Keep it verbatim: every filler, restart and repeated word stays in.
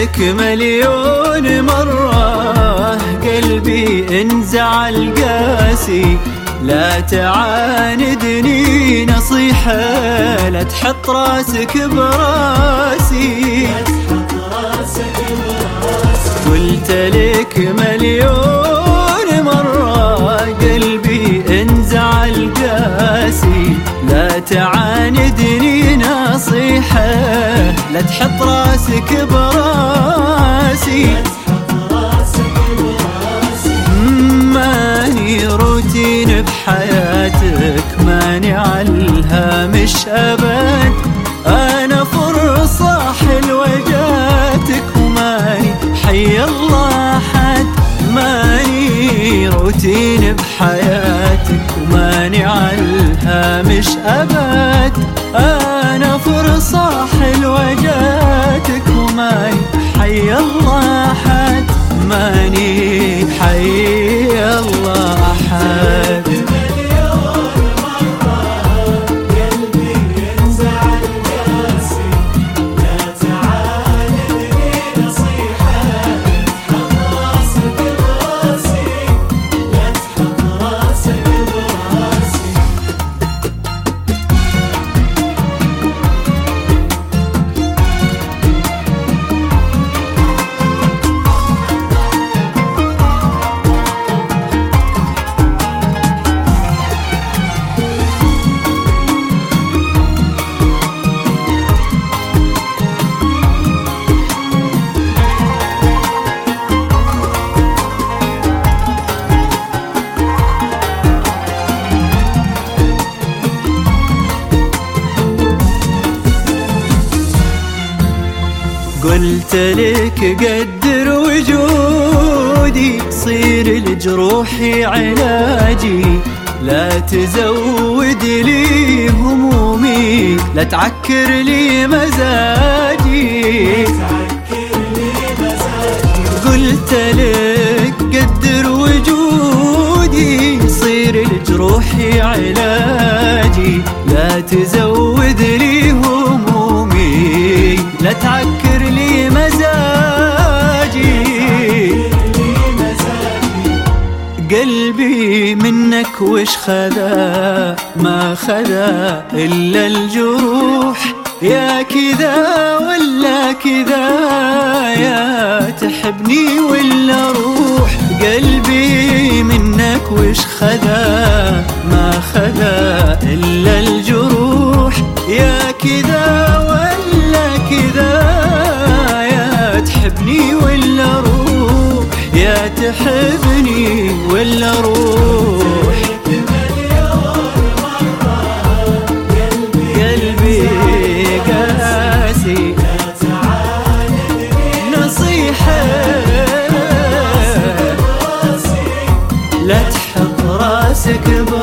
لك مليون مرة قلبي انزعل قاسي، لا تعاندني نصيحة، لا تحط راسك براسي. قلت لك مليون مرة قلبي انزعل قاسي، لا تعاندني نصيحة، لا تحط راسك براسي. ماني روتين بحياتك، ماني عالهامش أبد، أنا فرصة حلوة جاتك وماني حي الله حد. ماني روتين بحياتك وماني عالهامش أبد، أنا فرصة حلوة جاتك وماني حي الله حد، ماني حي الله حد. قلت لك قدر وجودي، صير لجروحي علاجي، لا تزود لي همومي، لا تعكر لي مزاجي. قلت لك قدر وجودي، صير لجروحي علاجي، لا تزود لي همومي، لا تعكر لي مزاجي. قلبي منك وش خذا، ما خذا إلا الجروح، يا كذا ولا كذا، يا تحبني ولا روح. قلبي منك وش خذا، ما خذا إلا الجروح، يا كذا ولا كذا، يا تحبني ولا روح، يا تحبني ولا روح. قلبي قاسي نصيحة، لا تحط راسك